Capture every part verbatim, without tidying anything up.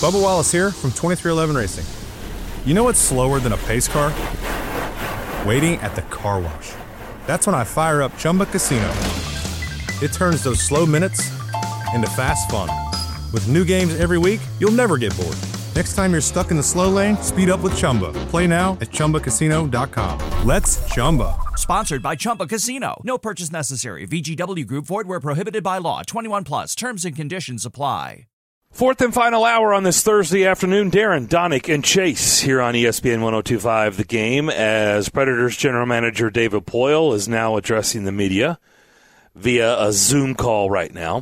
Bubba Wallace here from twenty-three eleven Racing. You know what's slower than a pace car? Waiting at the car wash. That's when I fire up Chumba Casino. It turns those slow minutes into fast fun. With new games every week, you'll never get bored. Next time you're stuck in the slow lane, speed up with Chumba. Play now at Chumba Casino dot com. Let's Chumba. Sponsored by Chumba Casino. No purchase necessary. V G W Group. Void where prohibited by law. twenty-one plus. Terms and conditions apply. Fourth and final hour on this Thursday afternoon. Darren, Donick, and Chase here on E S P N one oh two point five The Game, as Predators general manager David Poile is now addressing the media via a Zoom call right now.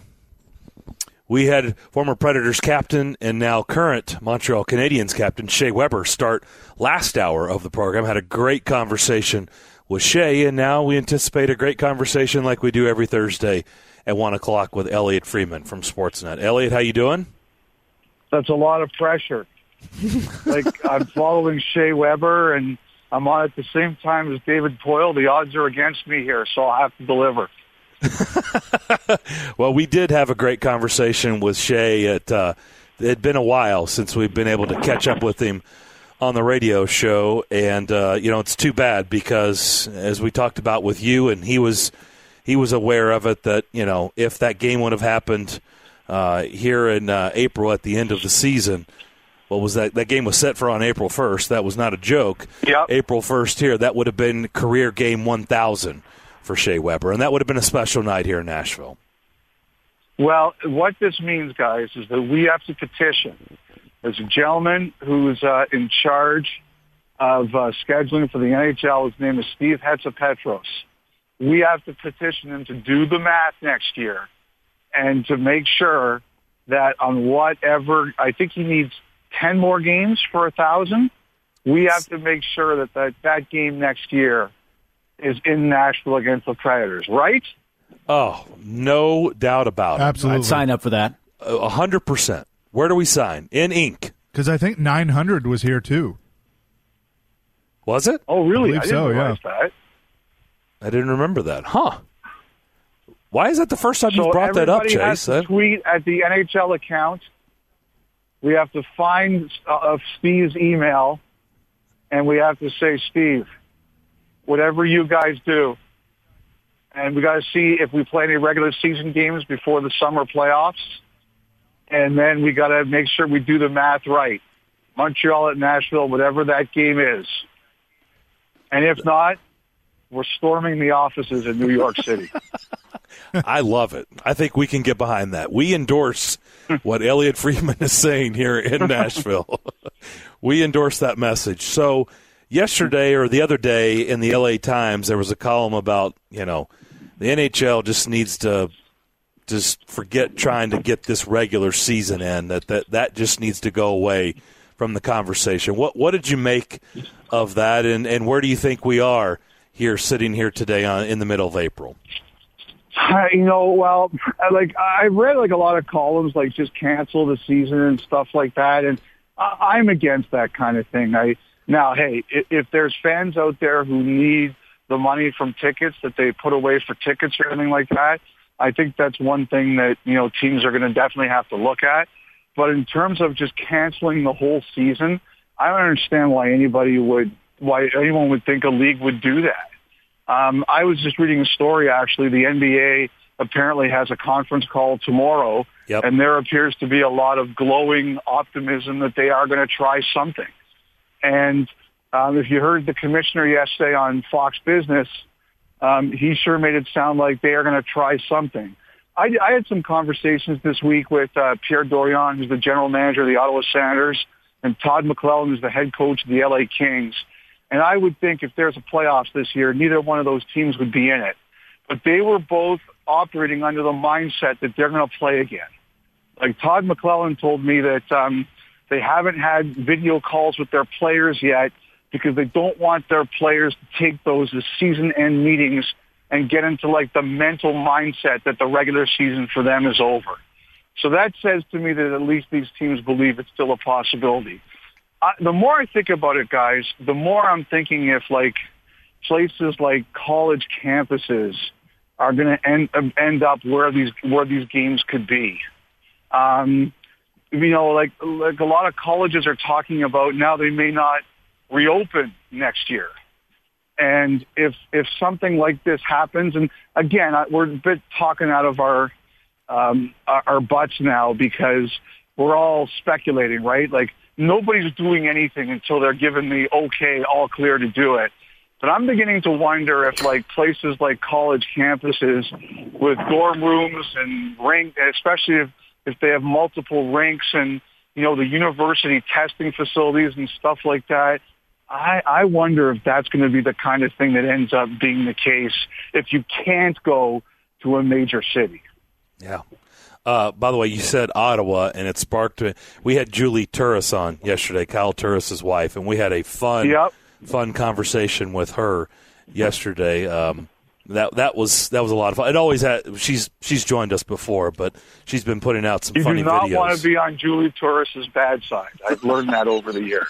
We had former Predators captain and now current Montreal Canadiens captain Shea Weber start last hour of the program. Had a great conversation with Shea, and now we anticipate a great conversation like we do every Thursday at one o'clock with Elliot Friedman from Sportsnet. Elliot, how you doing? That's a lot of pressure. Like, I'm following Shea Weber, and I'm on at the same time as David Poile. The odds are against me here, so I'll have to deliver. Well, we did have a great conversation with Shea. It uh, had been a while since we've been able to catch up with him on the radio show, and uh, you know, it's too bad because, as we talked about with you, and he was he was aware of it, that, you know, if that game would have happened uh, here in uh, April at the end of the season, what was that? That game was set for on April first. That was not a joke. Yep. April first here, that would have been career game one thousand for Shea Weber, and that would have been a special night here in Nashville. Well, what this means, guys, is that we have to petition. There's a gentleman who's uh, in charge of uh, scheduling for the N H L. His name is Steve Hatzapetros. We have to petition him to do the math next year and to make sure that on whatever, I think he needs ten more games for a thousand. We have to make sure that that, that game next year is in Nashville against the Predators, right? Oh, no doubt about it. Absolutely. I'd sign up for that. A hundred percent. Where do we sign? In ink. Because I think nine hundred was here, too. Was it? Oh, really? I I, believe didn't so, realize yeah. that. I didn't remember that. Huh. Why is that the first time So you brought that up, everybody has Chase? to tweet at the N H L account. We have to find uh, Steve's email, and we have to say, Steve, whatever you guys do, and we got to see if we play any regular season games before the summer playoffs, and then we got to make sure we do the math right. Montreal at Nashville, whatever that game is. And if not, we're storming the offices in New York City. I love it. I think we can get behind that. We endorse what Elliot Friedman is saying here in Nashville. We endorse that message. So yesterday or the other day in the L A Times, there was a column about, you know, the N H L just needs to just forget trying to get this regular season in, that that, that just needs to go away from the conversation. What what did you make of that, and, and where do you think we are here, sitting here today on, in the middle of April? Uh, you know, well, like I've read like a lot of columns, like just cancel the season and stuff like that, and I, I'm against that kind of thing. I now, hey, if, if there's fans out there who need the money from tickets that they put away for tickets or anything like that, I think that's one thing that, you know, teams are going to definitely have to look at. But in terms of just canceling the whole season, I don't understand why anybody would, why anyone would think a league would do that. Um, I was just reading a story, actually. The N B A apparently has a conference call tomorrow, yep. and there appears to be a lot of glowing optimism that they are going to try something. And um, if you heard the commissioner yesterday on Fox Business, um, he sure made it sound like they are going to try something. I, I had some conversations this week with uh, Pierre Dorion, who's the general manager of the Ottawa Senators, and Todd McLellan, who's the head coach of the L A Kings. And I would think if there's a playoffs this year, neither one of those teams would be in it. But they were both operating under the mindset that they're going to play again. Like Todd McLellan told me that um, they haven't had video calls with their players yet because they don't want their players to take those as season-end meetings and get into like the mental mindset that the regular season for them is over. So that says to me that at least these teams believe it's still a possibility. Uh, the more I think about it, guys, the more I'm thinking if like places like college campuses are going to end end up where these where these games could be. Um, you know, like like a lot of colleges are talking about now they may not reopen next year. And if if something like this happens, and again, we're a bit talking out of our um, our butts now because we're all speculating, right? Like nobody's doing anything until they're given the okay, all clear to do it. But I'm beginning to wonder if like places like college campuses with dorm rooms and rink, especially if, if they have multiple rinks and, you know, the university testing facilities and stuff like that, I, I wonder if that's going to be the kind of thing that ends up being the case if you can't go to a major city. Yeah. Uh, by the way, you said Ottawa, and it sparked – we had Julie Turris on yesterday, Kyle Turris' wife, and we had a fun yep. – fun conversation with her yesterday. Um, that that was that was a lot of fun. It always had. She's she's joined us before, but she's been putting out some you funny videos. You do not want to be on Julie Torres's bad side. I've learned that over the years.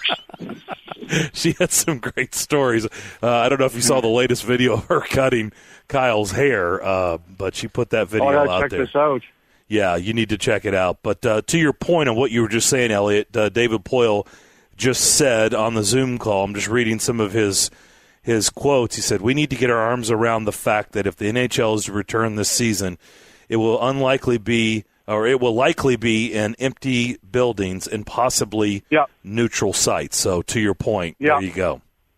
She had some great stories. Uh, I don't know if you saw the latest video of her cutting Kyle's hair, uh, but she put that video oh, I gotta out check there. This out. Yeah, you need to check it out. But uh, to your point on what you were just saying, Elliot, uh, David Poile just said on the Zoom call, I'm just reading some of his his quotes. He said, we need to get our arms around the fact that if the N H L is to return this season, it will unlikely be, or it will likely be in empty buildings and possibly yep. neutral sites. So to your point, yep. there you go.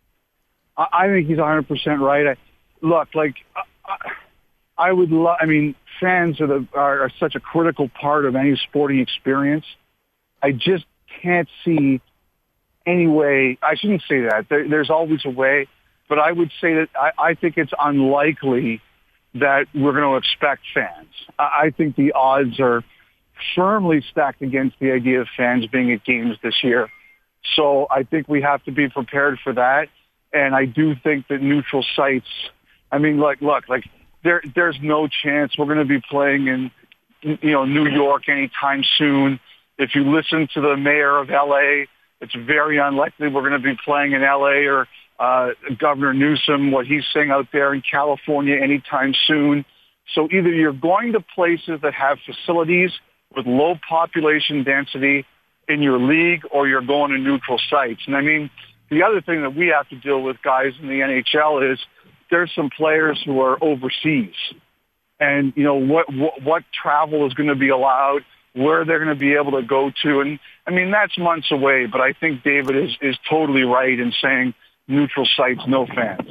I, I think he's one hundred percent right. I, look, like, I, I would love, I mean, fans are, the, are, are such a critical part of any sporting experience. I just can't see any way. I shouldn't say that. There, there's always a way, but I would say that I, I think it's unlikely that we're going to expect fans. I, I think the odds are firmly stacked against the idea of fans being at games this year. So I think we have to be prepared for that. And I do think that neutral sites, I mean, like, look, like there, there's no chance we're going to be playing in, you know, New York anytime soon. If you listen to the mayor of L A, it's very unlikely we're going to be playing in L A or uh, Governor Newsom, what he's saying out there in California anytime soon. So either you're going to places that have facilities with low population density in your league or you're going to neutral sites. And I mean, the other thing that we have to deal with, guys, in the N H L is there's some players who are overseas. And, you know, what, what, what travel is going to be allowed, where they're going to be able to go to. And, I mean, that's months away, but I think David is, is totally right in saying neutral sites, no fans.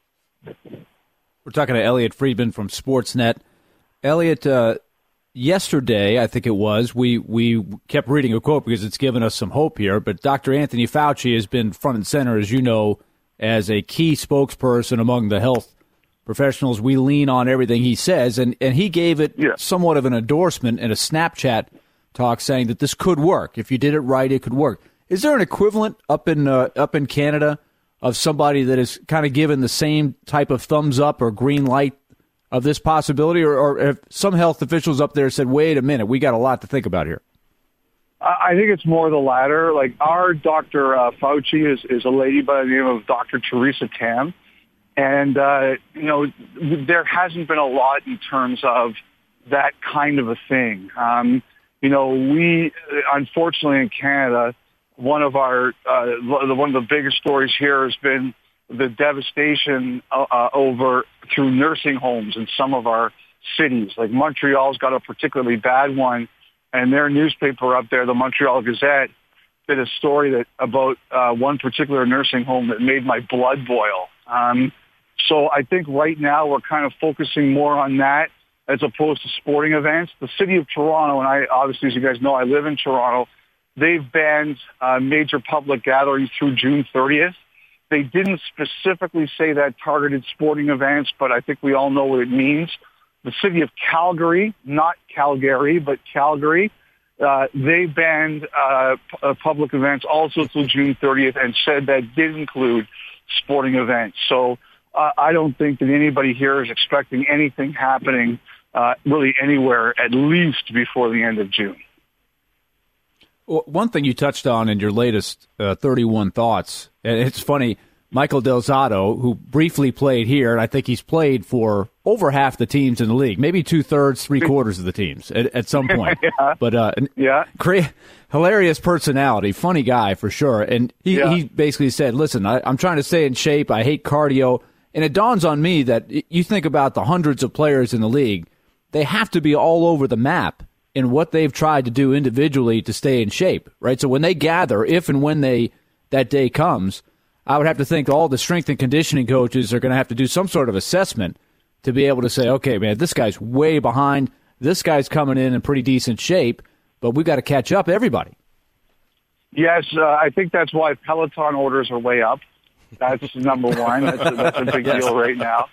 We're talking to Elliot Friedman from Sportsnet. Elliot, uh, yesterday, I think it was, we, we kept reading a quote because it's given us some hope here, but Doctor Anthony Fauci has been front and center, as you know, as a key spokesperson among the health professionals. We lean on everything he says, and, and he gave it yeah. somewhat of an endorsement in a Snapchat talk saying that this could work. If you did it right, it could work. Is there an equivalent up in uh, up in Canada of somebody that is kind of given the same type of thumbs up or green light of this possibility, or, or have some health officials up there said, wait a minute, we got a lot to think about here? I think it's more the latter. Like our Doctor Uh, Fauci is, is a lady by the name of Doctor Theresa Tam. And, uh, you know, there hasn't been a lot in terms of that kind of a thing. Um, you know, we, unfortunately in Canada, one of our, uh, one of the biggest stories here has been the devastation uh, over through nursing homes in some of our cities. Like Montreal's got a particularly bad one, and their newspaper up there, the Montreal Gazette, did a story that about uh, one particular nursing home that made my blood boil. Um, so I think right now we're kind of focusing more on that as opposed to sporting events. The city of Toronto, and I obviously, as you guys know, I live in Toronto, they've banned uh, major public gatherings through June thirtieth. They didn't specifically say that targeted sporting events, but I think we all know what it means. The city of Calgary, not Calgary, but Calgary, uh, they banned uh, p- uh, public events also till June thirtieth and said that did include sporting events. So uh, I don't think that anybody here is expecting anything happening uh, really anywhere, at least before the end of June. Well, one thing you touched on in your latest uh, thirty-one Thoughts, and it's funny, Michael Del Zotto, who briefly played here, and I think he's played for over half the teams in the league, maybe two-thirds, three-quarters of the teams at, at some point. yeah. But uh, yeah. Cra- hilarious personality, funny guy for sure. And he, yeah. he basically said, listen, I, I'm trying to stay in shape. I hate cardio. And it dawns on me that you think about the hundreds of players in the league, they have to be all over the map in what they've tried to do individually to stay in shape, right? So when they gather, if and when they that day comes, I would have to think all the strength and conditioning coaches are going to have to do some sort of assessment to be able to say, okay, man, this guy's way behind. This guy's coming in in pretty decent shape, but we've got to catch up everybody. Yes, uh, I think that's why Peloton orders are way up. That's number one. That's a, that's a big deal right now.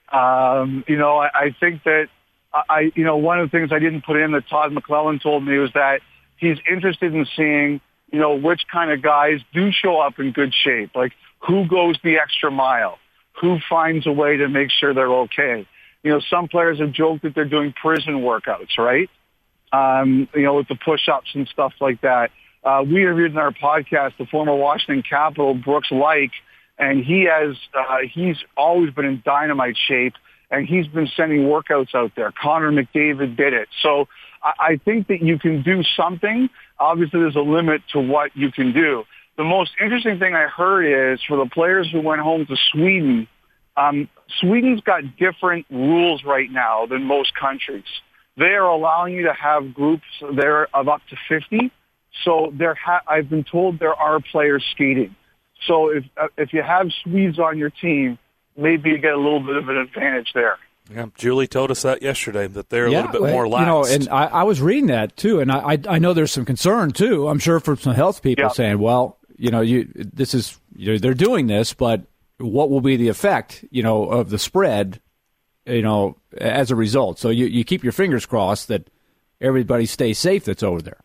Um, you know, I, I think that, I, you know, one of the things I didn't put in that Todd McClellan told me was that he's interested in seeing, you know, which kind of guys do show up in good shape, like who goes the extra mile, who finds a way to make sure they're okay. You know, some players have joked that they're doing prison workouts, right? Um, you know, with the push-ups and stuff like that. Uh, we interviewed in our podcast the former Washington Capital, Brooks Laich, and he has, uh, he's always been in dynamite shape, and he's been sending workouts out there. Connor McDavid did it. So I, I think that you can do something. Obviously, there's a limit to what you can do. The most interesting thing I heard is for the players who went home to Sweden, um, Sweden's got different rules right now than most countries. They are allowing you to have groups there of up to fifty. So there, ha- I've been told there are players skating. So if uh, if you have Swedes on your team, maybe you get a little bit of an advantage there. Yeah, Julie told us that yesterday, that they're yeah, a little bit more lax. You know, and I, I was reading that too, and I, I I know there's some concern too. I'm sure for some health people yeah. saying, well, you know, you this is you know, they're doing this, but what will be the effect, you know, of the spread, you know, as a result? So you, you keep your fingers crossed that everybody stays safe that's over there.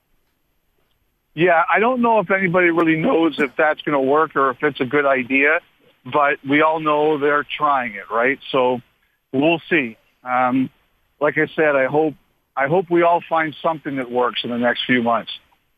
Yeah, I don't know if anybody really knows if that's going to work or if it's a good idea, but we all know they're trying it, right? So we'll see. Um, like I said, I hope I hope we all find something that works in the next few months.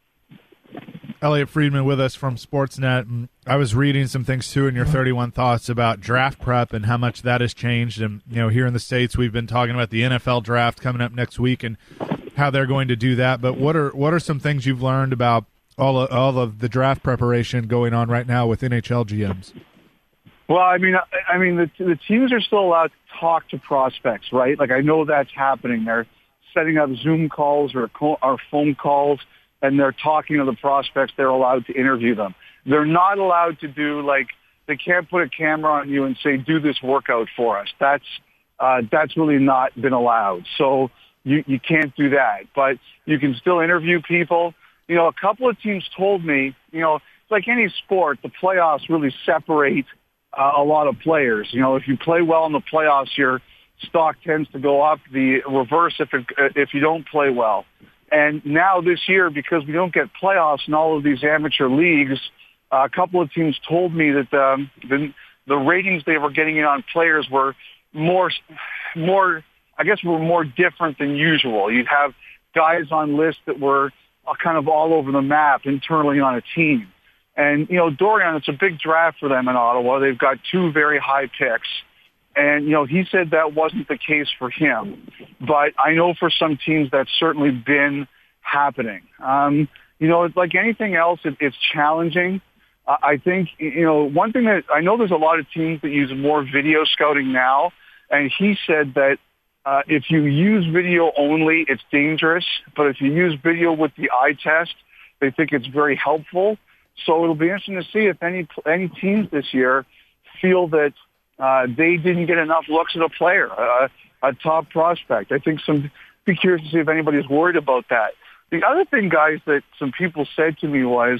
Elliot Friedman with us from Sportsnet. And I was reading some things too in your thirty-one thoughts about draft prep and how much that has changed. And you know, here in the States, we've been talking about the N F L draft coming up next week and how they're going to do that. But what are what are some things you've learned about all of, all of the draft preparation going on right now with N H L G Ms? Well, I mean, I mean, the, the teams are still allowed to talk to prospects, right? Like I know that's happening. They're setting up Zoom calls or or phone calls, and they're talking to the prospects. They're allowed to interview them. They're not allowed to do like they can't put a camera on you and say, "Do this workout for us." That's uh, that's really not been allowed. So you you can't do that, but you can still interview people. You know, a couple of teams told me, you know, it's like any sport, the playoffs really separate uh, a lot of players. You know, if you play well in the playoffs, your stock tends to go up. The reverse if it, if you don't play well. And now this year, because we don't get playoffs in all of these amateur leagues, uh, a couple of teams told me that um, the the ratings they were getting in on players were more, more, I guess, were more different than usual. You'd have guys on lists that were kind of all over the map internally on a team. And, you know, Dorian, it's a big draft for them in Ottawa. They've got two very high picks. And, you know, he said that wasn't the case for him. But I know for some teams that's certainly been happening. Um, you know, it's like anything else, it, it's challenging. Uh, I think, you know, one thing that I know there's a lot of teams that use more video scouting now. And he said that Uh, if you use video only, it's dangerous. But if you use video with the eye test, they think it's very helpful. So it'll be interesting to see if any any teams this year feel that uh, they didn't get enough looks at a player, uh, a top prospect. I think some be curious to see if anybody's worried about that. The other thing, guys, that some people said to me was,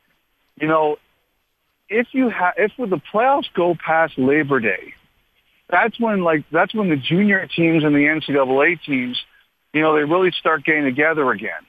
you know, if you ha- if the playoffs go past Labor Day, That's when, like, that's when the junior teams and the N C double A teams, you know, they really start getting together again,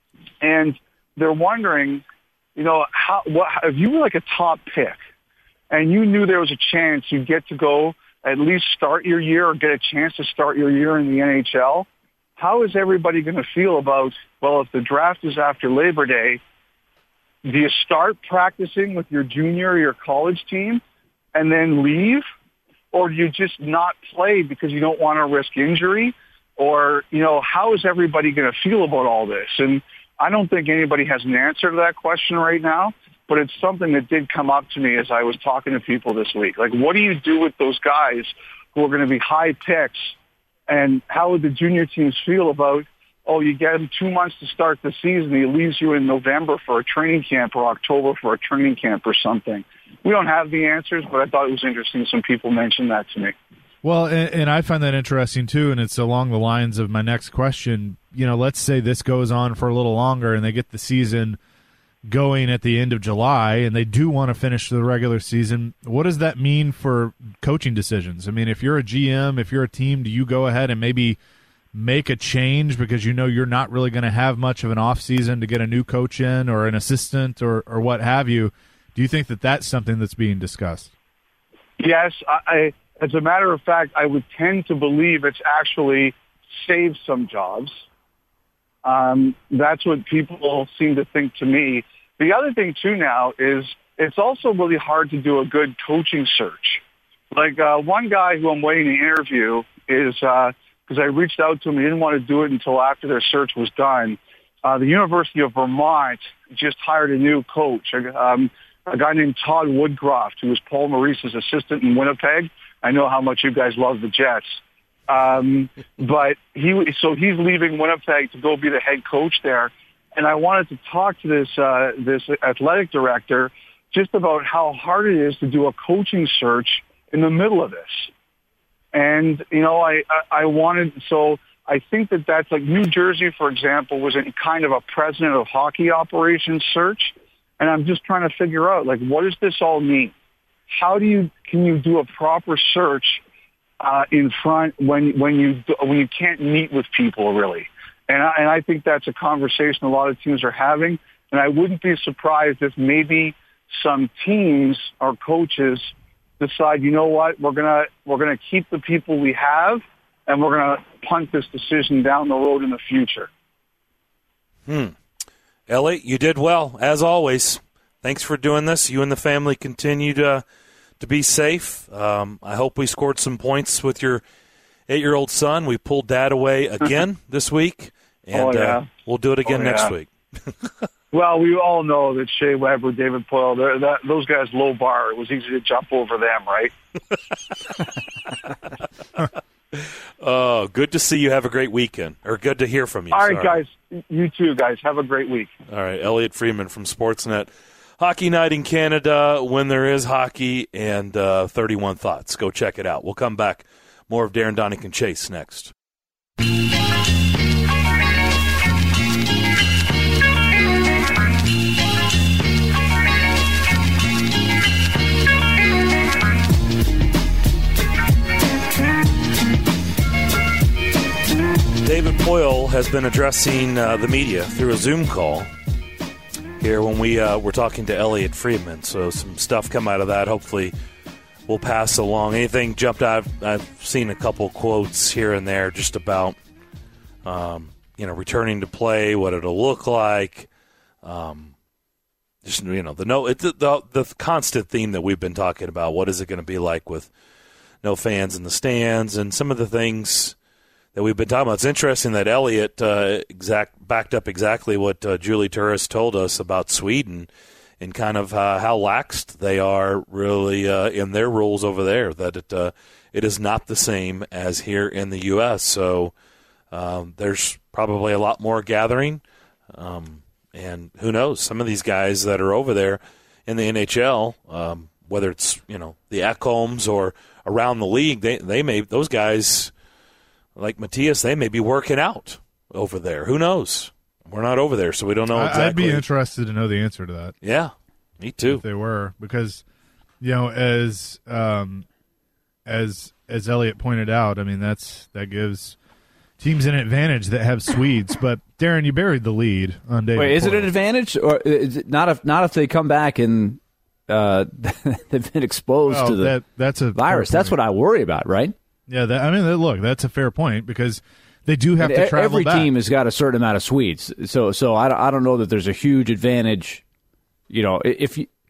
and they're wondering, you know, how what if you were like a top pick, and you knew there was a chance you'd get to go at least start your year or get a chance to start your year in the N H L. How is everybody going to feel about? Well, if the draft is after Labor Day, do you start practicing with your junior or your college team? and then leave? Or do you just not play because you don't want to risk injury? Or, you know, how is everybody going to feel about all this? And I don't think anybody has an answer to that question right now, but it's something that did come up to me as I was talking to people this week. Like, what do you do with those guys who are going to be high picks? And how would the junior teams feel about, oh, you get him two months to start the season, he leaves you in November for a training camp or October for a training camp or something? We don't have the answers, but I thought it was interesting some people mentioned that to me. Well, and, and I find that interesting, too, and it's along the lines of my next question. You know, let's say this goes on for a little longer and they get the season going at the end of July and they do want to finish the regular season. What does that mean for coaching decisions? I mean, if you're a G M, if you're a team, do you go ahead and maybe make a change because you know you're not really going to have much of an off season to get a new coach in or an assistant or, or what have you? Do you think that that's something that's being discussed? Yes. I, I, as a matter of fact, I would tend to believe it's actually saved some jobs. Um, that's what people seem to think to me. The other thing, too, now is it's also really hard to do a good coaching search. Like uh, one guy who I'm waiting to interview is because uh, I reached out to him. He didn't want to do it until after their search was done. Uh, the University of Vermont just hired a new coach. Um, a guy named Todd Woodcroft, who was Paul Maurice's assistant in Winnipeg. I know how much you guys love the Jets. Um, but he, so he's leaving Winnipeg to go be the head coach there. And I wanted to talk to this, uh, this athletic director just about how hard it is to do a coaching search in the middle of this. And, you know, I, I, I wanted, so I think that that's like New Jersey, for example, was in kind of a president of hockey operations search. And I'm just trying to figure out, like, what does this all mean? How do you, can you do a proper search uh, in front when, when you, when you can't meet with people really? And I, and I think that's a conversation a lot of teams are having. And I wouldn't be surprised if maybe some teams or coaches decide, you know what, we're going to, we're going to keep the people we have and we're going to punt this decision down the road in the future. Hmm. Ellie, you did well, as always. Thanks for doing this. You and the family continue to to be safe. Um, I hope we scored some points with your eight-year-old son. We pulled Dad away again this week, and oh, yeah. uh, we'll do it again oh, next yeah. week. Well, we all know that Shea Weber, David Poile, that, those guys low bar. It was easy to jump over them, right? Oh, good to see you. Have a great weekend, or good to hear from you. All right, Sorry. guys. You too, guys. Have a great week. All right, Elliot Friedman from Sportsnet. Hockey Night in Canada, when there is hockey, and uh, thirty-one Thoughts. Go check it out. We'll come back. More of Darren Donick and Chase next. David Poile has been addressing uh, the media through a Zoom call here when we uh, were talking to Elliot Friedman. So some stuff come out of that. Hopefully we'll pass along. Anything jumped out? I've seen a couple quotes here and there just about, um, you know, returning to play, what it'll look like. Um, just, you know, the no, it's the, the, the constant theme that we've been talking about. What is it going to be like with no fans in the stands and some of the things that we've been talking about. It's interesting that Elliot uh, exact backed up exactly what uh, Julie Turris told us about Sweden and kind of uh, how laxed they are really uh, in their rules over there, that it uh, it is not the same as here in the U S. So um, there's probably a lot more gathering. Um, and who knows, some of these guys that are over there in the N H L, um, whether it's, you know, the Ekholms or around the league, they, they may, those guys – like Matthias, they may be working out over there. Who knows? We're not over there, so we don't know exactly. I'd be interested to know the answer to that. Yeah, me too. If they were, because, you know, as um, as as Elliot pointed out, I mean, that's that gives teams an advantage that have Swedes. But Darren, you buried the lead on David. Wait, is Poile. it an advantage, or is it not if not if they come back and uh, they've been exposed well, to the that, that's a virus? That's what I worry about, right? Yeah, that, I mean, look, that's a fair point because they do have and to travel every back. team has got a certain amount of Swedes, so so I don't, I don't know that there's a huge advantage. You know, if you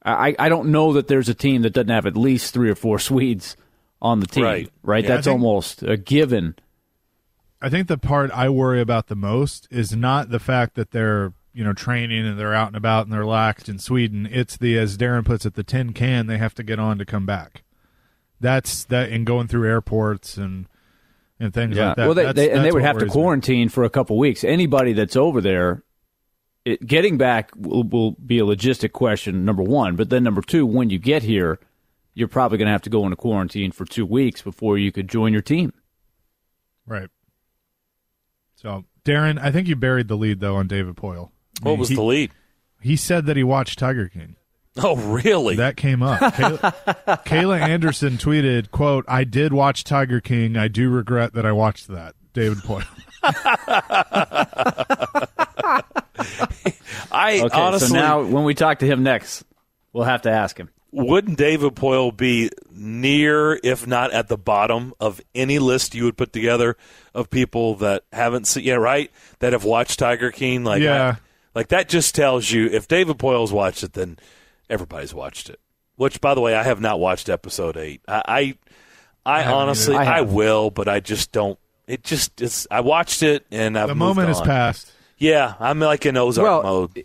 I, I don't know that there's a team that doesn't have at least three or four Swedes on the team. Right. Right? Yeah, That's think, almost a given. I think the part I worry about the most is not the fact that they're, you know, training and they're out and about and they're laxed in Sweden. It's the, as Darren puts it, the tin can they have to get on to come back. That's that, and going through airports and and things Yeah. like that. Well, they, that's, they, and that's they would what have to worries me. quarantine for a couple weeks. Anybody that's over there, it, getting back will, will be a logistic question, number one. But then number two, when you get here, you're probably going to have to go into quarantine for two weeks before you could join your team. Right. So, Darren, I think you buried the lead, though, on David Poile. I What mean, was he, the lead? He said that he watched Tiger King. Oh, really? That came up. Kayla, Kayla Anderson tweeted, quote, "I did watch Tiger King. I do regret that I watched that." David Poile. I Okay, honestly, so now when we talk to him next, we'll have to ask him. wouldn't David Poile be near, if not at the bottom, of any list you would put together of people that haven't seen, yeah, right, that have watched Tiger King? Like, Yeah. I, like that just tells you if David Poile's watched it, then everybody's watched it. Which, by the way, I have not watched episode eight. I, I, I haven't honestly, either. I I, have. will, but I just don't. It just, it's. I watched it and I've The moved moment has on. passed. Yeah, I'm like in Ozark Well, mode.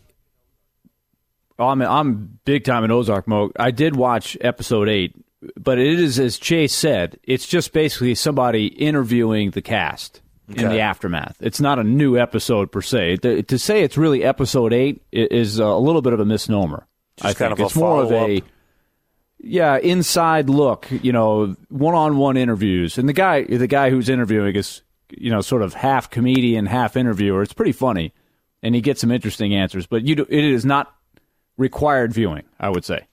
Oh, I'm I'm big time in Ozark mode. I did watch episode eight, but it is, as Chase said, it's just basically somebody interviewing the cast in Okay. the aftermath. It's not a new episode per se. To, to say it's really episode eight i- is a little bit of a misnomer. Just I kind think of a it's more of a follow-up. yeah inside look. You know, one-on-one interviews, and the guy the guy who's interviewing is you know sort of half comedian, half interviewer. It's pretty funny, and he gets some interesting answers. But you do, it is not required viewing, I would say.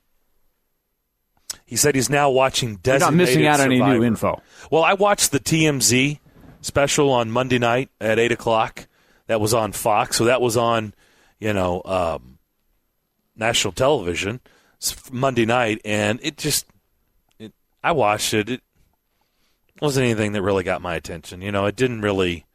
He said he's now watching You're Designated not missing out on any Survivor. new info. Well, I watched the T M Z special on Monday night at eight o'clock. That was on Fox, so that was on, you know, um, national television s- Monday night, and it just, it, I watched it. It wasn't anything that really got my attention. You know, it didn't really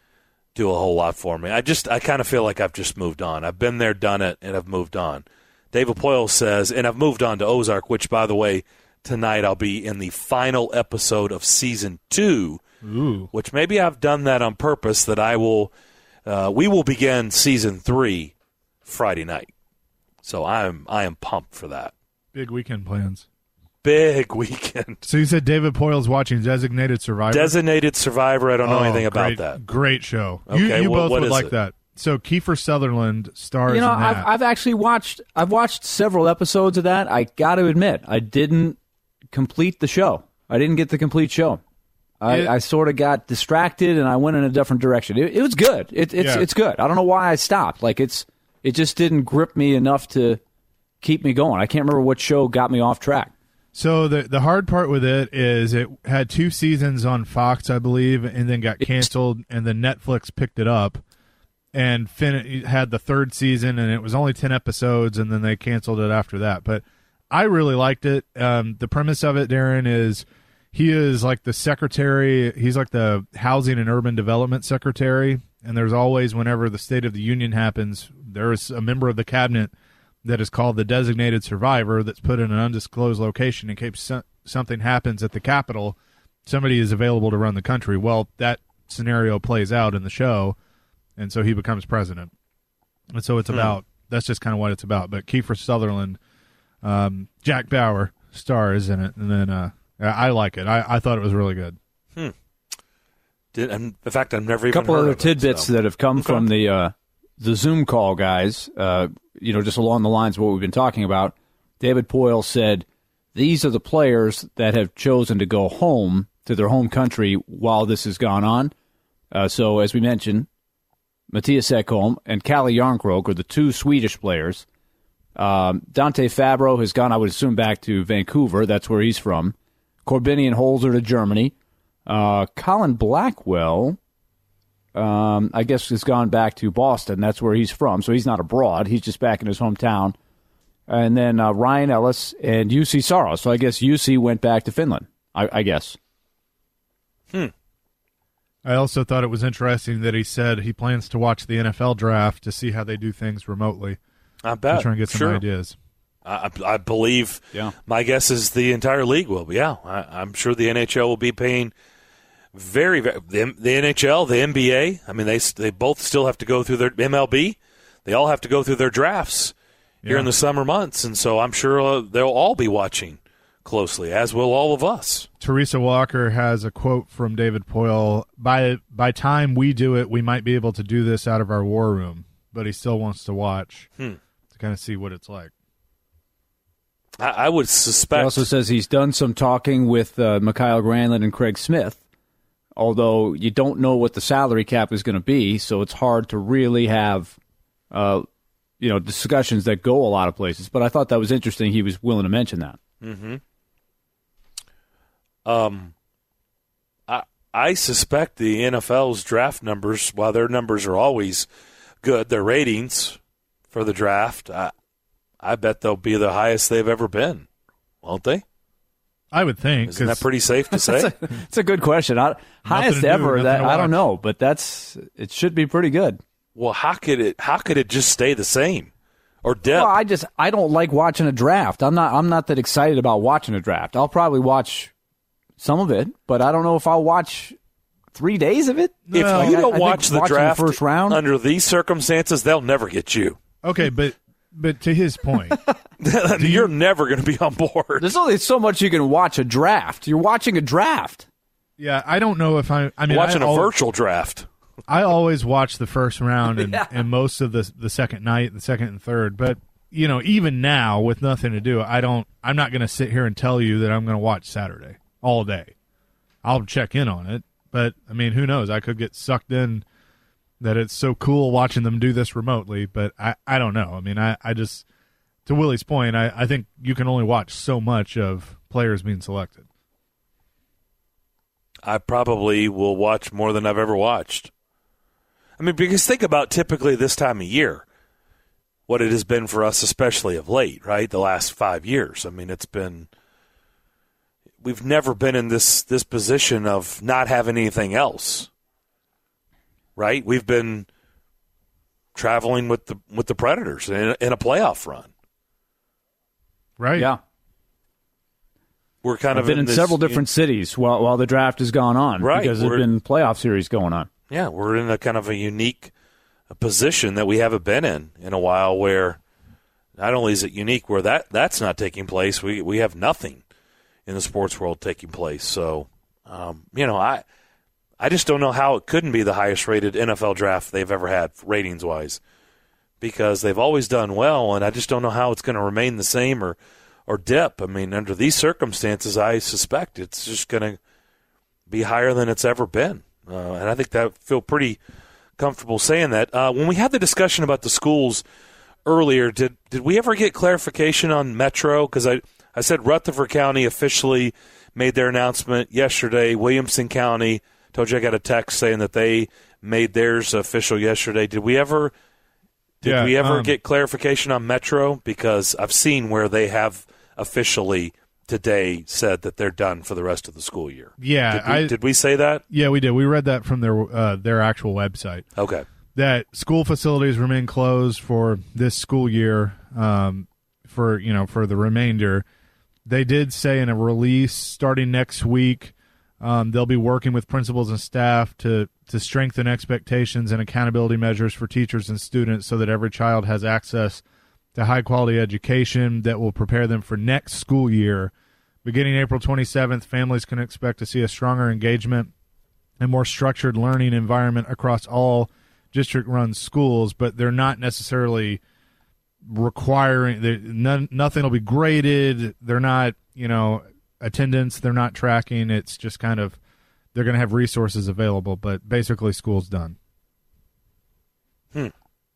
do a whole lot for me. I just, I kind of feel like I've just moved on. I've been there, done it, and I've moved on. David Poile says, and I've moved on to Ozark, which, by the way, tonight I'll be in the final episode of season two, Ooh. which maybe I've done that on purpose, that I will, uh, we will begin season three Friday night. So I'm, I am pumped for that. Big weekend plans. Big weekend. So you said David Poile's watching Designated Survivor? Designated Survivor, I don't know Oh, anything about great, that. Great show. You, Okay, you what- both what would is like it? that. So Kiefer Sutherland stars You know, in that. I've, I've actually watched. I've watched several episodes of that. I got to admit, I didn't complete the show. I didn't get the complete show. I, It- I sort of got distracted and I went in a different direction. It, it was good. It, it's Yeah. it's good. I don't know why I stopped. Like it's it just didn't grip me enough to keep me going. I can't remember what show got me off track. So the the hard part with it is it had two seasons on Fox, I believe, and then got canceled, and then Netflix picked it up and fin- had the third season, and it was only ten episodes, and then they canceled it after that. But I really liked it. Um, the premise of it, Darren, is he is like the secretary. He's like the Housing and Urban Development Secretary, and there's always, whenever the State of the Union happens, there's a member of the cabinet that is called the Designated Survivor that's put in an undisclosed location in case so- something happens at the Capitol. Somebody is available to run the country. Well, that scenario plays out in the show, and so he becomes president. And so it's about, that's just kind of what it's about. But Kiefer Sutherland, um, Jack Bauer stars in it, and then uh, I I like it. I, I thought it was really good. Did, and in fact, I've never A even couple heard other of it, tidbits so. that have come Okay. from the uh, the Zoom call, guys. Uh, you know, just along the lines of what we've been talking about. David Poile said, "These are the players that have chosen to go home to their home country while this has gone on." Uh, so, as we mentioned, Matthias Ekholm and Kalle Jarnkrok are the two Swedish players. Um, Dante Fabro has gone, I would assume, back to Vancouver. That's where he's from. Corbinian Holzer to Germany. Uh, Colin Blackwell, um, I guess, has gone back to Boston. That's where he's from. So he's not abroad. He's just back in his hometown. And then uh, Ryan Ellis and U C Saros. So I guess U C went back to Finland, I, I guess. I also thought it was interesting that he said he plans to watch the N F L draft to see how they do things remotely. I bet. To try and get some Sure. ideas. I, I believe. Yeah. My guess is the entire league will. Yeah, I, I'm sure the N H L will be paying very, very the, the N H L, the N B A. I mean, they they both still have to go through their M L B. They all have to go through their drafts yeah. here in the summer months, and so I'm sure uh, they'll all be watching closely, as will all of us. Teresa Walker has a quote from David Poile. By by time we do it, we might be able to do this out of our war room, but he still wants to watch hmm. to kind of see what it's like. I, I would suspect. He also says he's done some talking with uh, Mikael Granlund and Craig Smith, although you don't know what the salary cap is going to be, so it's hard to really have uh, you know, discussions that go a lot of places. But I thought that was interesting. He was willing to mention that. Mm-hmm. Um, I I suspect the N F L's draft numbers, while their numbers are always good, their ratings for the draft, I, I bet they'll be the highest they've ever been, won't they? I would think. Isn't that pretty safe to say? It's a, it's a good question. I, highest do, ever, that I don't watch. know, but that's it should be pretty good. Well, how could it? How could it just stay the same, or dip? Well, I just I don't like watching a draft. I'm not I'm not that excited about watching a draft. I'll probably watch some of it, but I don't know if I'll watch three days of it. If Like, you I- don't I think watch the watching draft first round under these circumstances, they'll never get you. Okay, but but to his point, You're never going to be on board. There's only so much you can watch a draft. You're watching a draft. yeah, I don't know if I. I mean, Watching I a al- virtual draft. I always watch the first round and, Yeah. and most of the the second night, the second and third. But you know, even now with nothing to do, I don't. I'm not going to sit here and tell you that I'm going to watch Saturday all day. I'll check in on it, but I mean, who knows? I could get sucked in that it's so cool watching them do this remotely. But I, I don't know. I mean, I, I just to Willie's point, I, I think you can only watch so much of players being selected. I probably will watch more than I've ever watched. I mean, because think about typically this time of year, what it has been for us, especially of late, right? The last five years. I mean, it's been – we've never been in this, this position of not having anything else, right? We've been traveling with the with the Predators in, in a playoff run. Right? Yeah. We're kind I've of been in, this, several different cities while while the draft has gone on. Right, Because there's we're- been playoff series going on. Yeah, we're in a kind of a unique position that we haven't been in in a while, where not only is it unique where that, that's not taking place, we we have nothing in the sports world taking place. So, um, you know, I I just don't know how it couldn't be the highest rated N F L draft they've ever had ratings wise, because they've always done well, and I just don't know how it's going to remain the same or or dip. I mean, under these circumstances, I suspect it's just going to be higher than it's ever been. Uh, and I think that I feel pretty comfortable saying that. Uh, when we had the discussion about the schools earlier, did did we ever get clarification on Metro? Because I, I said Rutherford County officially made their announcement yesterday. Williamson County, told you I got a text saying that they made theirs official yesterday. Did we ever did Yeah, we ever um, get clarification on Metro? Because I've seen where they have officially today said that they're done for the rest of the school year. Yeah, Did we, I, did we say that? yeah, we did. We read that from their uh, their actual website. Okay. That school facilities remain closed for this school year, um, for you know for the remainder. They did say in a release starting next week, um, they'll be working with principals and staff to to strengthen expectations and accountability measures for teachers and students, so that every child has access to high quality education that will prepare them for next school year. Beginning April twenty-seventh, families can expect to see a stronger engagement and more structured learning environment across all district-run schools, but they're not necessarily requiring – none, nothing will be graded. They're not, you know, attendance. They're not tracking. It's just kind of – they're going to have resources available, but basically school's done. Hmm.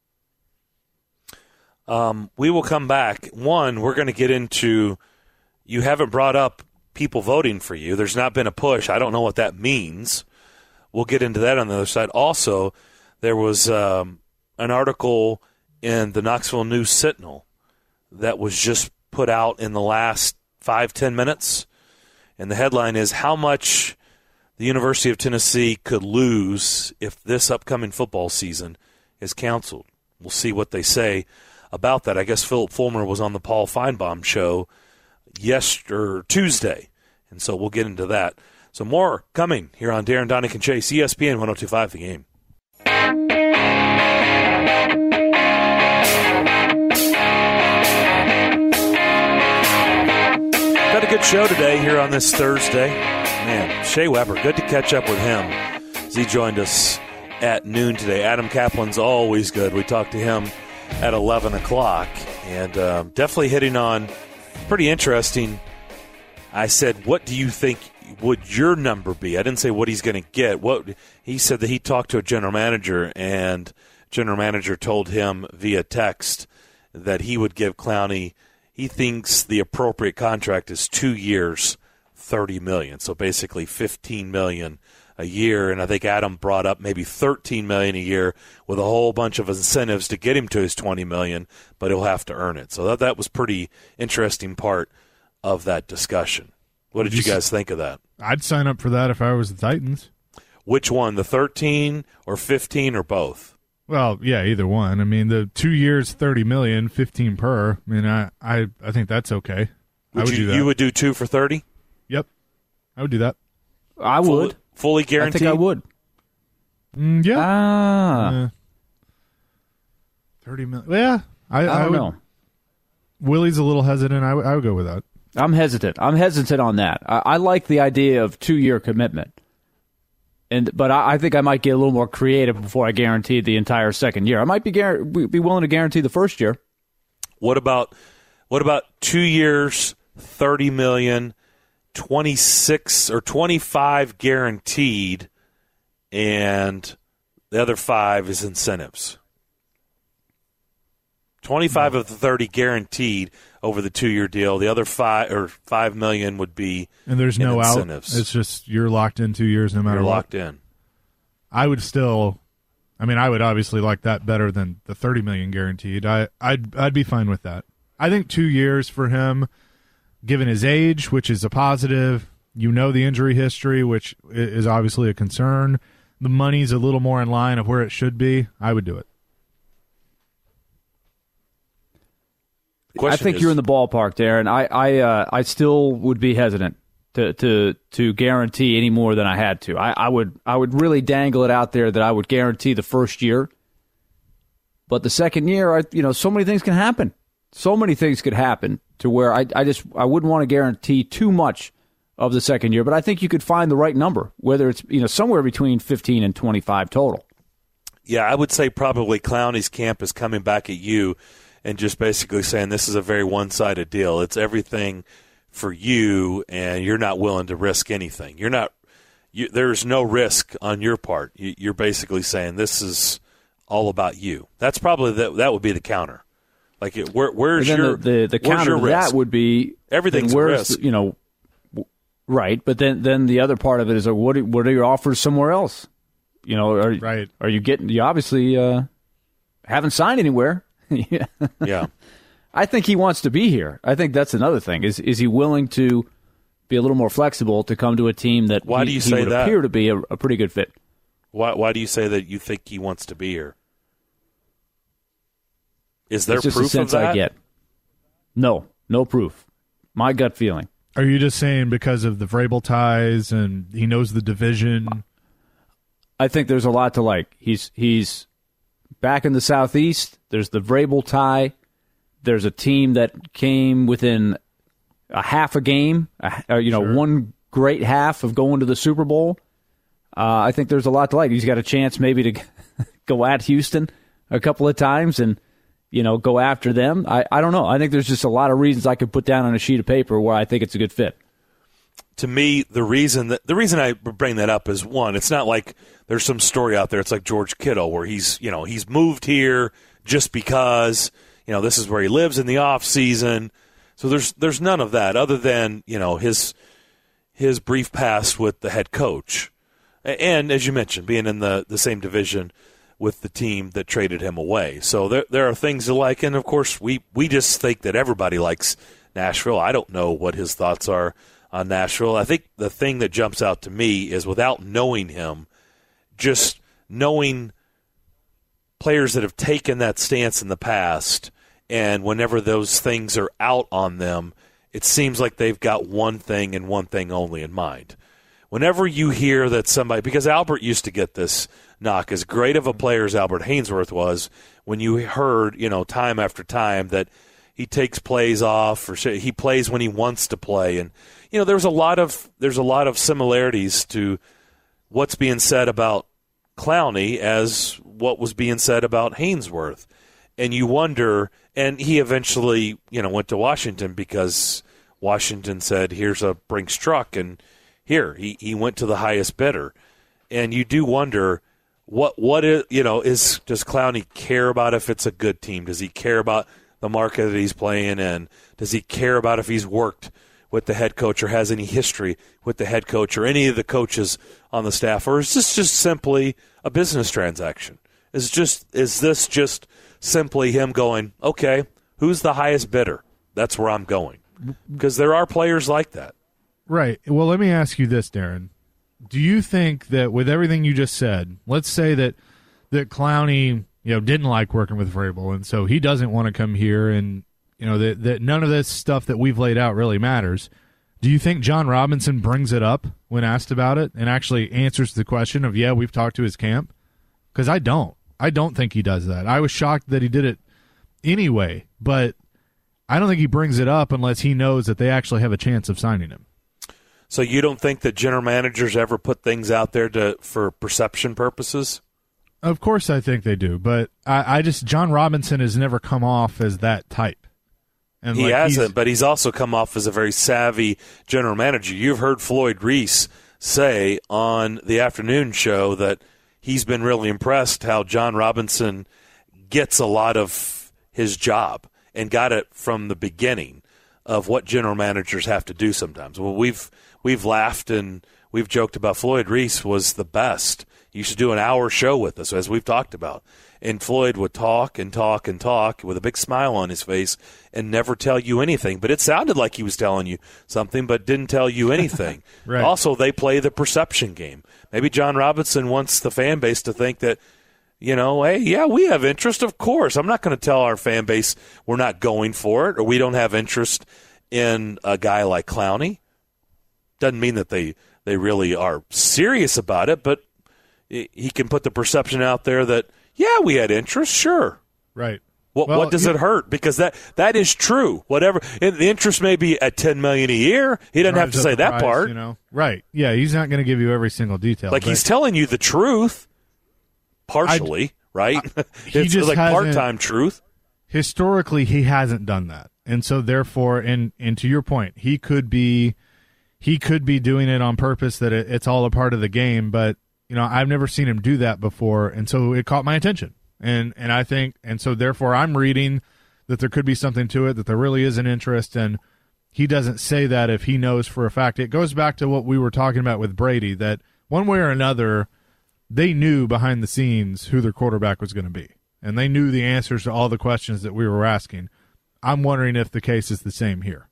Um, we will come back. One, we're going to get into – you haven't brought up people voting for you. There's not been a push. I don't know what that means. We'll get into that on the other side. Also, there was um, an article in the Knoxville News Sentinel that was just put out in the last five, ten minutes. And the headline is, how much the University of Tennessee could lose if this upcoming football season is canceled. We'll see what they say. about that. I guess Philip Fulmer was on the Paul Feinbaum show yesterday, Tuesday, and so we'll get into that. So more coming here on Darren, Donick, and Chase, E S P N one oh two point five The Game. Got a good show today here on this Thursday. Man, Shea Weber, good to catch up with him as he joined us at noon today. Adam Kaplan's always good. We talked to him at eleven o'clock, and um, definitely hitting on pretty interesting. I said, what do you think would your number be? I didn't say what he's going to get. What he said that he talked to a general manager, and general manager told him via text that he would give Clowney, he thinks the appropriate contract is two years, thirty million dollars. So basically fifteen million dollars a year, and I think Adam brought up maybe thirteen million dollars a year with a whole bunch of incentives to get him to his twenty million dollars, but he'll have to earn it. So that, that was pretty interesting part of that discussion. What did you guys think of that? I'd sign up for that if I was the Titans. Which one, the thirteen or fifteen or both? Well, yeah, either one. I mean, the two years, thirty million, fifteen per. I mean, I, I, I think that's okay. Would I would you, do that. You would do two for thirty? Yep, I would do that. I would. Fully, fully guaranteed? I think I would. Mm, yeah. Ah. Uh, thirty million. Yeah, I, I don't I would, know. Willie's a little hesitant. I, w- I would go with that. I'm hesitant. I'm hesitant on that. I, I like the idea of two-year commitment, and but I, I think I might get a little more creative before I guarantee the entire second year. I might be gar- be willing to guarantee the first year. What about what about two years, thirty million, twenty-six or twenty-five guaranteed, and the other five is incentives? twenty-five of the thirty guaranteed over the two-year deal. The other five or five million would be and there's in no incentives. out. It's just you're locked in two years no matter You're what. locked in. I would still. I mean, I would obviously like that better than the thirty million guaranteed. I, I'd I'd be fine with that. I think two years for him, given his age, which is a positive. You know the injury history, which is obviously a concern. The money's a little more in line of where it should be. I would do it. I think is, you're in the ballpark, Darren. I I uh, I still would be hesitant to, to to guarantee any more than I had to. I, I would I would really dangle it out there that I would guarantee the first year, but the second year, I, you know, so many things can happen. So many things could happen to where I I just I wouldn't want to guarantee too much of the second year. But I think you could find the right number, whether it's you know somewhere between fifteen and twenty-five total. Yeah, I would say probably Clowney's camp is coming back at you and just basically saying this is a very one-sided deal. It's everything for you, and you're not willing to risk anything. You're not. You, there's no risk on your part. You, you're basically saying this is all about you. That's probably the, that would be the counter. Like, it, where, where's your the, the, the where's counter your to risk? that would be Everything's then a where's risk. the, you know, right? But then then the other part of it is uh, what are, what are your offers somewhere else? You know, are Right. Are you getting? You obviously uh, haven't signed anywhere. Yeah. Yeah. I think he wants to be here. I think that's another thing. Is is he willing to be a little more flexible to come to a team that Why he, do you he say would that? appear to be a, a pretty good fit? Why Why do you say that you think he wants to be here? Is there It's just proof a sense of that? I get. No, no proof. My gut feeling. Are you just saying because of the Vrabel ties and he knows the division? I think there's a lot to like. He's he's back in the Southeast. There's the Vrabel tie. There's a team that came within a half a game, uh, you know, Sure. one great half of going to the Super Bowl. Uh, I think there's a lot to like. He's got a chance maybe to go at Houston a couple of times and, you know, go after them. I, I don't know. I think there's just a lot of reasons I could put down on a sheet of paper where I think it's a good fit. To me, the reason that the reason I bring that up is, one, it's not like there's some story out there. It's like George Kittle where he's, you know, he's moved here just because, you know, this is where he lives in the off season. So there's there's none of that other than, you know, his his brief past with the head coach. And as you mentioned, being in the, the same division with the team that traded him away. So there there are things to like, and of course we, we just think that everybody likes Nashville. I don't know what his thoughts are on Nashville. I think the thing that jumps out to me is, without knowing him, just knowing players that have taken that stance in the past And whenever those things are out on them, it seems like they've got one thing and one thing only in mind. Whenever you hear that somebody, because Albert used to get this knock, as great of a player as Albert Haynesworth was, when you heard, you know, time after time that he takes plays off or he plays when he wants to play. And, you know, there's a lot of, there's a lot of similarities to what's being said about Clowney as what was being said about Haynesworth. And you wonder, and he eventually, you know, went to Washington because Washington said, here's a Brinks truck, and here, he, he went to the highest bidder. And you do wonder, what what is, you know, is does Clowney care about if it's a good team? Does he care about the market that he's playing in? Does he care about if he's worked with the head coach or has any history with the head coach or any of the coaches on the staff? Or is this just simply a business transaction? Is just is this just simply him going, okay, who's the highest bidder? That's where I'm going. Because there are players like that. Right. Well, let me ask you this, Darren. Do you think that with everything you just said, let's say that that Clowney, you know, didn't like working with Vrabel, and so he doesn't want to come here, and you know that that none of this stuff that we've laid out really matters. Do you think John Robinson brings it up when asked about it and actually answers the question of, yeah, we've talked to his camp? Because I don't. I don't think he does that. I was shocked that he did it anyway, but I don't think he brings it up unless he knows that they actually have a chance of signing him. So you don't think that general managers ever put things out there to for perception purposes? Of course I think they do, but I, I just John Robinson has never come off as that type. And he like hasn't, he's, but he's also come off as a very savvy general manager. You've heard Floyd Reese say on the afternoon show that he's been really impressed how John Robinson gets a lot of his job and got it from the beginning of what general managers have to do sometimes. Well, we've we've laughed and we've joked about Floyd Reese was the best. You should do an hour show with us, as we've talked about. And Floyd would talk and talk and talk with a big smile on his face and never tell you anything. But it sounded like he was telling you something, but didn't tell you anything. Right. Also, they play the perception game. Maybe John Robinson wants the fan base to think that, you know, hey, yeah, we have interest, of course. I'm not going to tell our fan base we're not going for it or we don't have interest in a guy like Clowney. Doesn't mean that they, they really are serious about it, but he can put the perception out there that, yeah, we had interest, sure. Right. What well, what does you, it hurt? Because that, that is true. Whatever and the interest may be at ten million dollars a year. He doesn't have to say that price, part. You know? Right. Yeah, he's not going to give you every single detail. Like he's telling you the truth, partially, I, right? I, he it's just like part-time truth. Historically, he hasn't done that. And so therefore, and, and to your point, he could be he could be doing it on purpose, that it, it's all a part of the game, but you know, I've never seen him do that before, and so it caught my attention. And and I think, and so therefore I'm reading that there could be something to it, that there really is an interest, and he doesn't say that if he knows for a fact. It goes back to what we were talking about with Brady, that one way or another, they knew behind the scenes who their quarterback was going to be, and they knew the answers to all the questions that we were asking. I'm wondering if the case is the same here.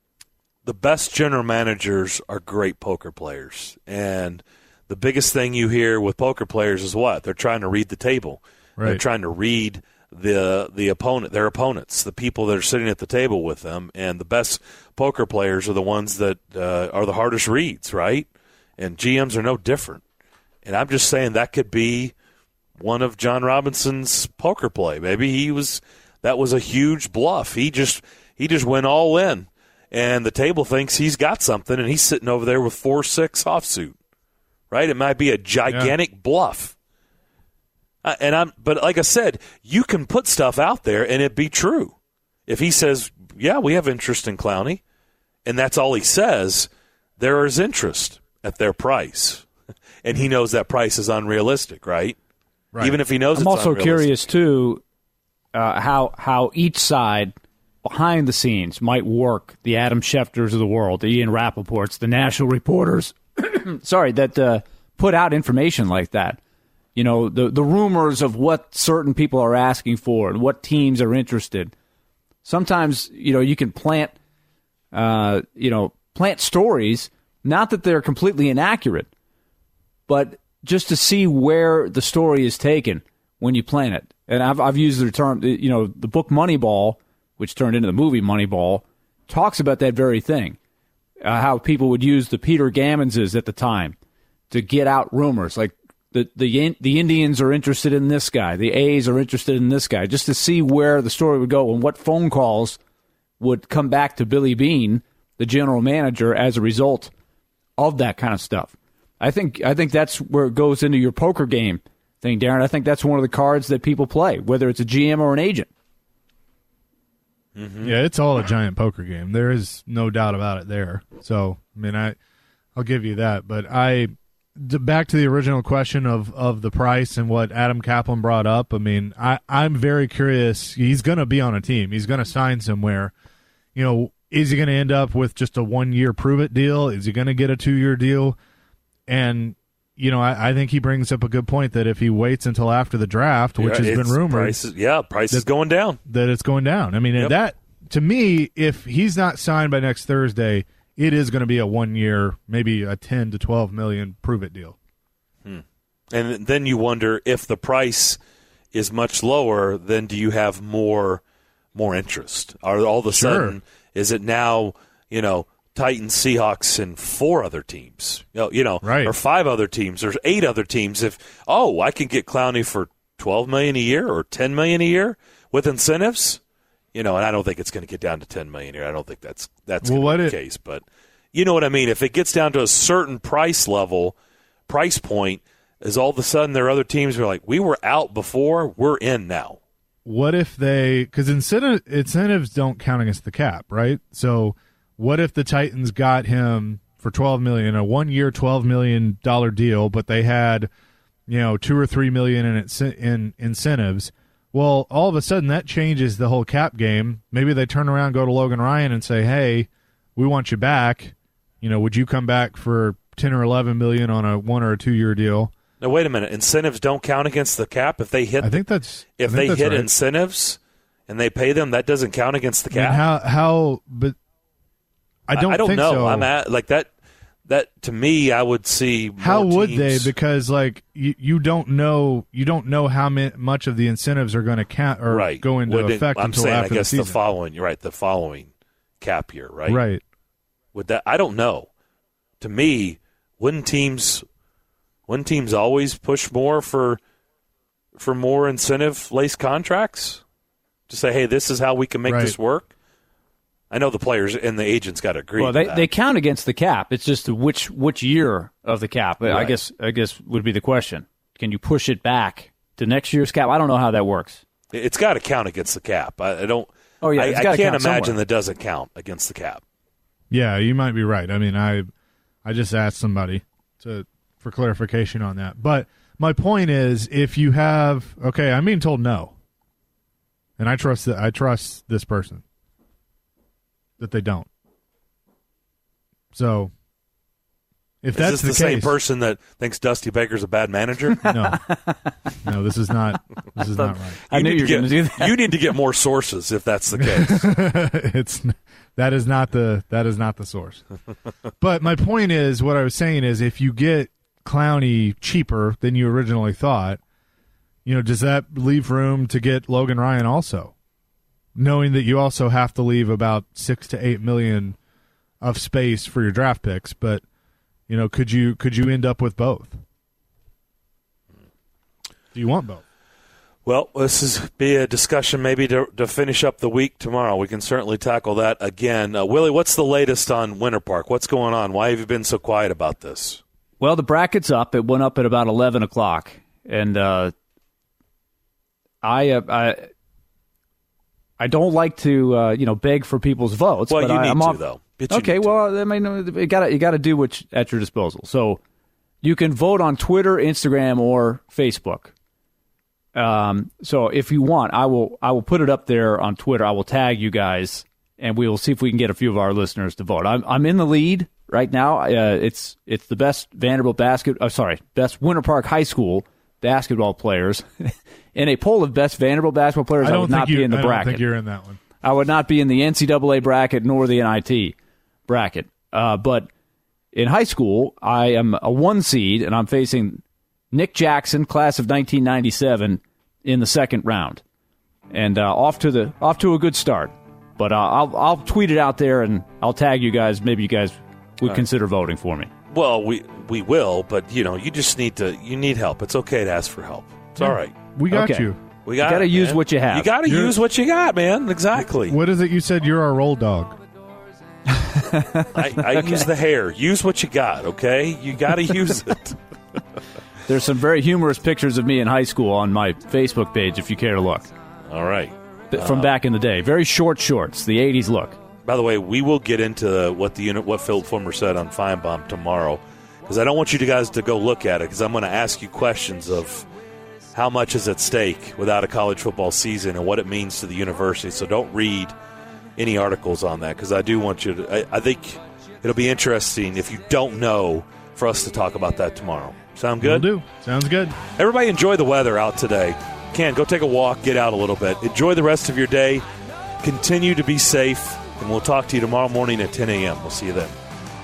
The best general managers are great poker players, and the biggest thing you hear with poker players is what? They're trying to read the table. Right. They're trying to read the the opponent, their opponents, the people that are sitting at the table with them. And the best poker players are the ones that uh, are the hardest reads, right? And G Ms are no different. And I'm just saying that could be one of John Robinson's poker play. Maybe he was that was a huge bluff. He just he just went all in, and the table thinks he's got something, and he's sitting over there with four six offsuit. Right? It might be a gigantic yeah. bluff. Uh, and I'm, but like I said, you can put stuff out there and it be true. If he says, yeah, we have interest in Clowney, and that's all he says, there is interest at their price. And he knows that price is unrealistic, right? Right. Even if he knows I'm it's also unrealistic. curious, too, uh, how how each side behind the scenes might work, the Adam Schefters of the world, the Ian Rappaports, the national reporters, sorry, that uh, put out information like that. You know, the the rumors of what certain people are asking for and what teams are interested. Sometimes, you know, you can plant, uh, you know, plant stories, not that they're completely inaccurate, but just to see where the story is taken when you plant it. And I've I've used the term, you know, the book Moneyball which turned into the movie Moneyball, talks about that very thing, uh, how people would use the Peter Gammonses at the time to get out rumors, like the, the, the Indians are interested in this guy, the A's are interested in this guy, just to see where the story would go and what phone calls would come back to Billy Beane, the general manager, as a result of that kind of stuff. I think I think that's where it goes into your poker game thing, Darren. I think that's one of the cards that people play, whether it's a G M or an agent. Mm-hmm. Yeah, it's all a giant poker game. There is no doubt about it there. So, I mean, I, I'll give you that. But I, back to the original question of, of the price and what Adam Kaplan brought up, I mean, I, I'm very curious. He's going to be on a team. He's going to sign somewhere. You know, is he going to end up with just a one-year prove-it deal? Is he going to get a two-year deal? And, you know, I, I think he brings up a good point that if he waits until after the draft, which yeah, has been rumored. Price is, yeah, price that, is going down. That it's going down. I mean, yep. that, to me, if he's not signed by next Thursday, it is going to be a one-year, maybe a ten to twelve million prove-it deal. Hmm. And then you wonder if the price is much lower, then do you have more more interest? Are all of a sure. sudden, is it now, you know, Titans, Seahawks, and four other teams, you know, you know right. or five other teams, or eight other teams? If, oh, I can get Clowney for twelve million dollars a year or ten million dollars a year with incentives, you know, and I don't think it's going to get down to ten million dollars a year. I don't think that's that's well, going to be it, the case. But you know what I mean? If it gets down to a certain price level, price point, is all of a sudden there are other teams who are like, we were out before, we're in now. What if they – because incentive, incentives don't count against the cap, right? So what if the Titans got him for twelve million dollars, a one-year twelve million dollars deal, but they had, you know, two or three million dollars in, in incentives? Well, all of a sudden that changes the whole cap game. Maybe they turn around, go to Logan Ryan and say, hey, we want you back. You know, would you come back for ten or eleven million dollars on a one or a two-year deal? Now, wait a minute. Incentives don't count against the cap if they hit. I think that's if think they that's hit right. incentives and they pay them. That doesn't count against the cap. I mean, how how? But I don't. I, I don't think know. so. I'm at like that. That to me, I would see. More how would teams. they? Because like you, you don't know you don't know how mi- much of the incentives are going to count or right. go into would effect it, I'm until saying, after I guess the season. the following. You're right. The following cap year, right? Right. Would that? I don't know. To me, wouldn't teams? Wouldn't teams always push more for for more incentive-laced contracts? To say, hey, this is how we can make right. this work? I know the players and the agents got to agree well, to they, that. they count against the cap. It's just which which year of the cap. Right. I guess I guess would be the question. Can you push it back to next year's cap? I don't know how that works. It's got to count against the cap. I, I don't. Oh yeah, I, it's I gotta can't count imagine somewhere. that doesn't count against the cap. Yeah, you might be right. I mean, I I just asked somebody to for clarification on that. But my point is, if you have okay, I'm being told no, and I trust that I trust this person that they don't. So, if is that's this the, the case, same person that thinks Dusty Baker's a bad manager? no, no, this is not. This is not right. I you knew need you were to going to get- do that. You need to get more sources if that's the case. it's that is not the that is not the source. But my point is, what I was saying is, if you get Clowney cheaper than you originally thought, you know, does that leave room to get Logan Ryan also, knowing that you also have to leave about six to eight million of space for your draft picks? But you know, could you could you end up with both? Do you want both? Well, this is be a discussion maybe to, to finish up the week tomorrow. We can certainly tackle that again. Uh, Willie, what's the latest on Winter Park? What's going on? Why have you been so quiet about this? Well, the bracket's up. It went up at about eleven o'clock, and uh, I, uh, I, I don't like to, uh, you know, beg for people's votes. Well, but you I, need I'm to off- though. But you Okay, need to. well, I mean, you got you got to do what's at your disposal. So you can vote on Twitter, Instagram, or Facebook. Um, so if you want, I will I will put it up there on Twitter. I will tag you guys, and we will see if we can get a few of our listeners to vote. I'm I'm in the lead right now. Uh, it's it's the best Vanderbilt basket. Uh, sorry, best Winter Park High School basketball players in a poll of best Vanderbilt basketball players. I I, don't would think not you, be in the I bracket. don't think you're in that one. I would not be in the N C double A bracket nor the N I T bracket. Uh, but in high school, I am a one seed, and I'm facing Nick Jackson, class of nineteen ninety-seven, in the second round, and uh, off to the off to a good start. But uh, I'll I'll tweet it out there and I'll tag you guys. Maybe you guys would right. consider voting for me. Well, we we will, but you know, you just need to you need help. It's okay to ask for help. It's yeah. all right. We got okay. you. We got you got to use man. what you have. You got to use what you got, man. Exactly. What is it you said? You're our roll dog. I, I okay. use the hair. Use what you got, okay? You got to use it. There's some very humorous pictures of me in high school on my Facebook page if you care to look. All right. From uh, back in the day. Very short shorts, the eighties look. By the way, we will get into what the unit, what Phil Fulmer said on Feinbaum tomorrow, because I don't want you guys to go look at it, because I'm going to ask you questions of how much is at stake without a college football season and what it means to the university. So don't read any articles on that, because I do want you to. I, I think it'll be interesting if you don't know for us to talk about that tomorrow. Sound good? Will do. Sounds good. Everybody enjoy the weather out today. Can go take a walk, get out a little bit. Enjoy the rest of your day. Continue to be safe, and we'll talk to you tomorrow morning at ten a.m. We'll see you then.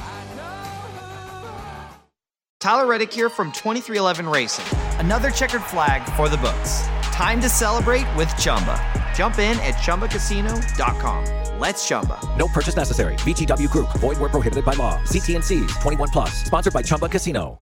Tyler Reddick here from twenty-three eleven Racing. Another checkered flag for the books. Time to celebrate with Chumba. Jump in at Chumba Casino dot com. Let's Chumba. No purchase necessary. V G W Group. Void where prohibited by law. See T and C's. twenty-one plus. Sponsored by Chumba Casino.